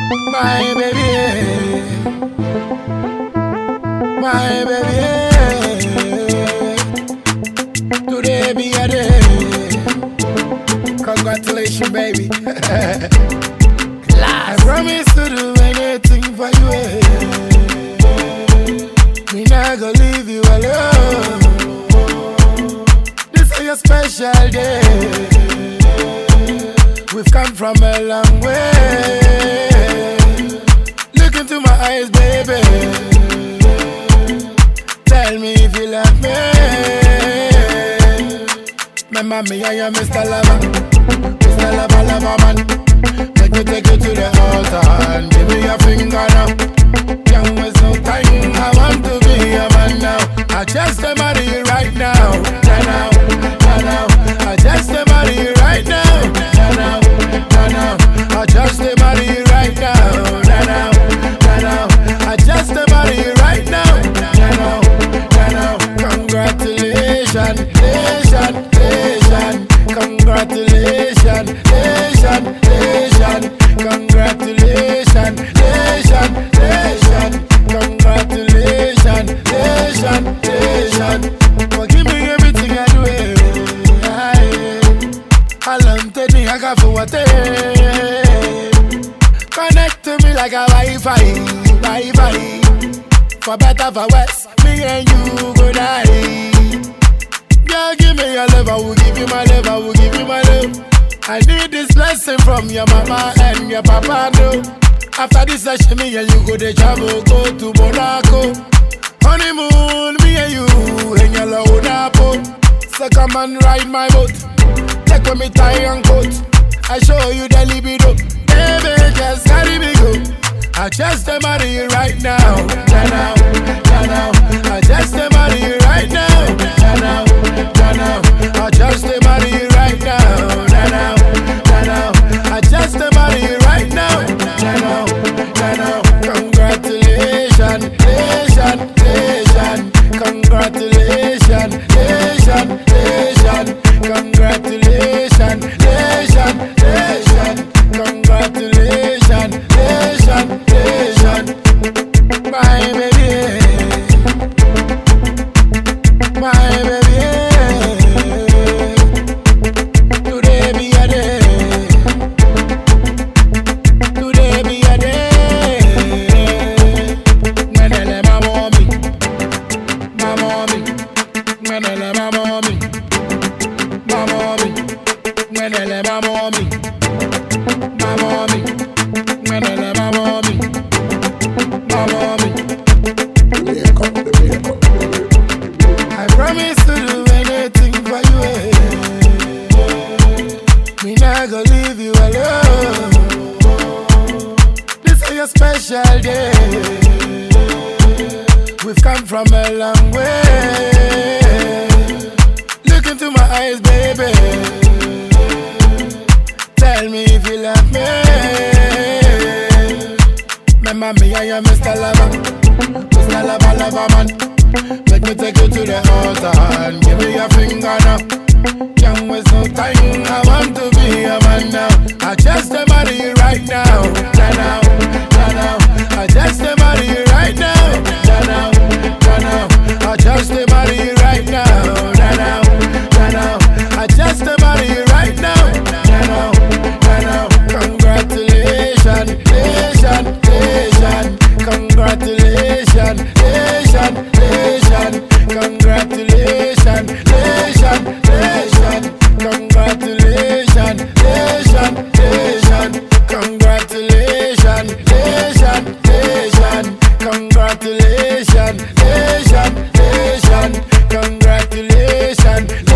My baby, my baby, today be a day. Congratulations, baby. I promise to do anything for you. Me not gonna leave you alone. This is a special day. We've come from a long way. Look into my eyes, baby. Tell me if you love me. Remember me, I am Mr. Lover. Mr. Lover, lover man. Let me take you to the altar and give me your finger now. Can't waste no time, I want to be a man now. I just marry you right now. Now, now, I just marry you right now. Now, now, I just marry you right now. Now, now, I just marry you right now. Now, now, congratulations, congratulations, congratulations, congratulations, congratulations. Forgive me everything I do. How long take me? I got for what? Connect to me like a Wi-Fi. For better, for worse, me and you go die. Girl, give me your love, I will give you my love, I will give you my love. I need this blessing from your mama and your papa, no. After this session, me and you go to travel, go to Monaco. Honeymoon, me and you, in your low napo. So come and ride my boat. Take with me tie and coat. I show you the libido. Baby, just carry me go. I just marry you right now. Now, now, I just marry you right now. Now, now, I just marry you right now. Now, now, I just marry you right now. Now, now, congratulations, congratulations, congratulations, congratulations, my baby, my baby, today be a day, today be a day. Manele my mommy, my mommy, manele my mommy, my mommy, manele my mommy, my mommy, manele my mommy. I promise to do anything for you. Me not gonna leave you alone. This is a special day. We've come from a long way. Look into my eyes, baby. Tell me if you love me. Remember me, I am Mr. Lover. Mr. Lover, lover man. Let me take you to the altar and give me your finger now. Can't waste no time, I want to be a man now. I just marry you right now. Now, now, I just marry you right now. Now, now, I just marry you right now. Now, now, I just marry you right now. Now, now, congratulations, congratulations, congratulations, congratulations, congratulations, congratulations, congratulations,